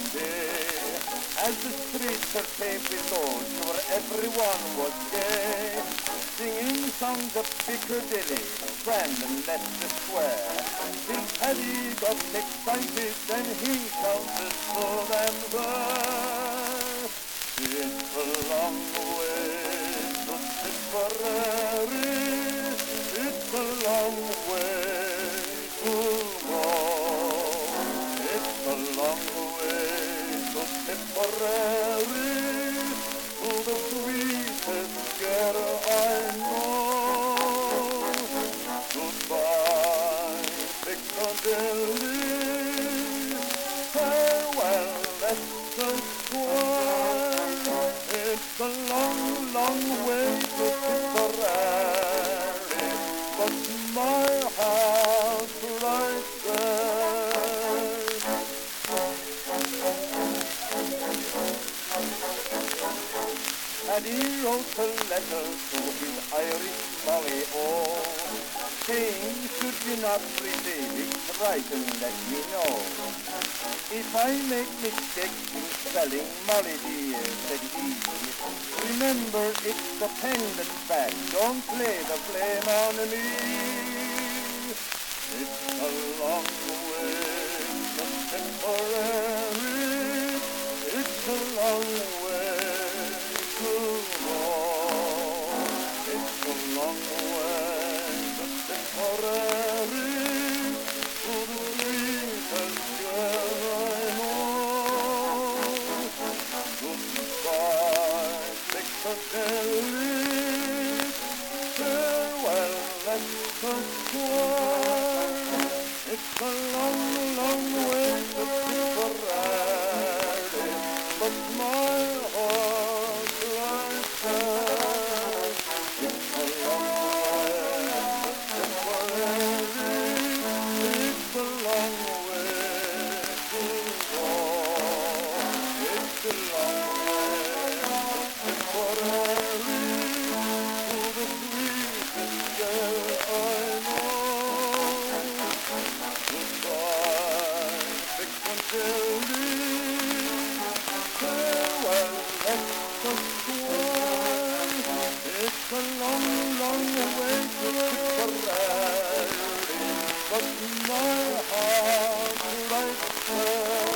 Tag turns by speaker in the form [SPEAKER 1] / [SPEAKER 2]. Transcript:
[SPEAKER 1] day. As the streets are paved with gold, sure everyone was gay, singing songs of Piccadilly, Strand and Leicester Square. Big Paddy got excited and he shouted so damn there. It's a long way to Tipperary, it's a long way to go. It's a long way to Tipperary, to the sweetest girl I know. Goodbye, Piccadilly, farewell, Leicester Square. It's a long, long way to Tipperary, but my heart right there. And he wrote a letter to his Irish Molly, oh, saying, should you not receive it, write and let me know. If I make mistakes in spelling Molly dear, said he, remember it's the pen that's bad, don't lay the blame on me. It's a long way to Tipperary, it's a long way to go. It's a long way to Tipperary, to the sweetest girl I know. Goodbye, Piccadilly, farewell, Leicester Square. It's a long, long way to Tipperary, but my heart right there. It's a long way to Tipperary, it's a long way to go. It's a long way to Tipperary, to the sweetest girl I know. Goodbye, Piccadilly, farewell, Leicester Square. It's a long, long way to Tipperary, but my heart right there.